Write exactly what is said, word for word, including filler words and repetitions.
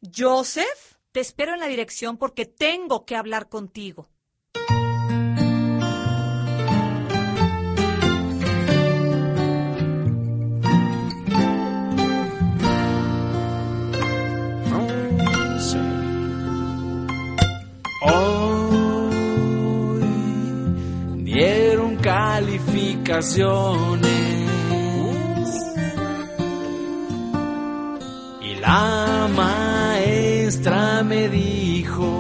Joseph, te espero en la dirección porque tengo que hablar contigo. Hoy dieron calificaciones y la maestra me dijo: